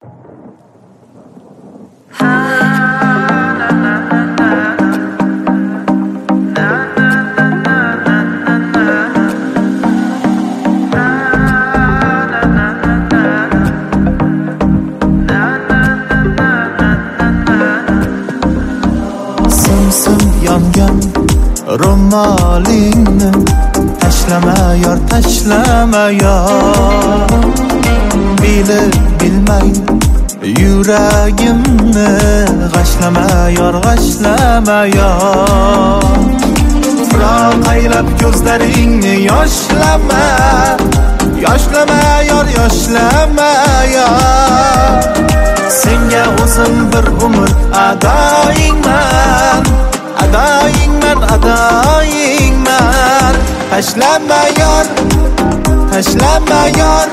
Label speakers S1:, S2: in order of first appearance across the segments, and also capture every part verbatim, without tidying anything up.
S1: Ro'molingni tashlama yor, tashlama yor. Bilib bilmay yuragimni g'ashlama yor, g'ashlama yor. Firoq aylab ko'zlaringni yoshlama, yoshlama yor, yoshlama yor. Senga o'zim bir umr adoyingman, adoyingman, adoyingman. Tashlama yor, tashlama yor.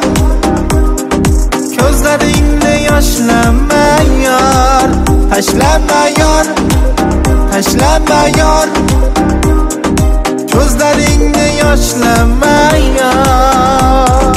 S1: Ko'zlaringni yoshlama yor. Tashlama yor, tashlama yor. Ko'zlaringni yoshlama yor.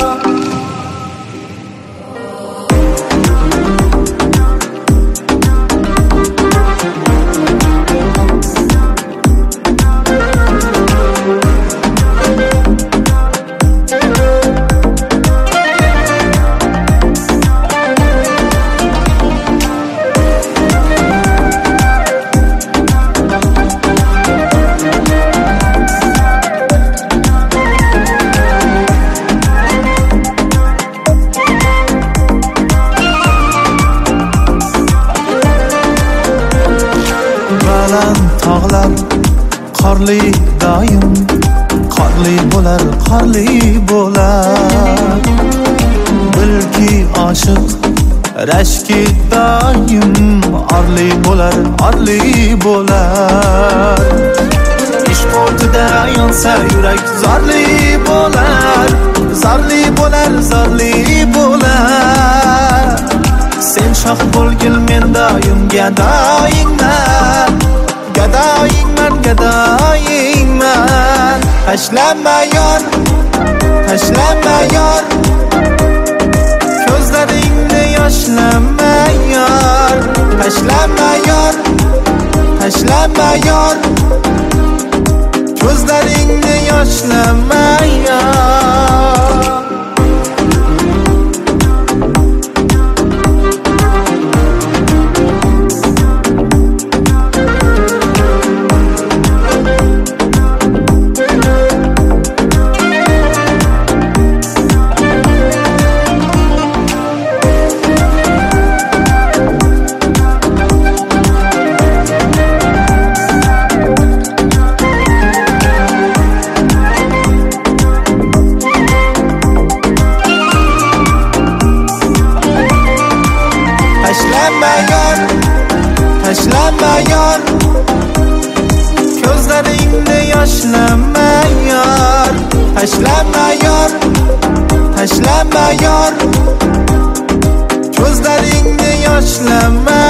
S1: Tog'lar qorli doim, qorli bo'lar, qorli bo'lar. Bilki oshiq rashki doim, orli bo'lar, orli bo'lar. Ishq o'tida yonsa yurak zorli bo'lar, zorli bo'lar, zorli bo'lar. Sen shoh bo'lgil, men doim gadoyingman, gadoyingman, gadoyingman. Tashlama yor, tashlama yor. Ko'zlaringni yoshlama yor. Tashlama yor, tashlama yor. Ko'zlaringni yoshlama yor. Tashlama yor, tashlama yor. Ko'zlaringni yoshlama yor. Tashlama yor, tashlama yor. Ko'zlaringni yoshlama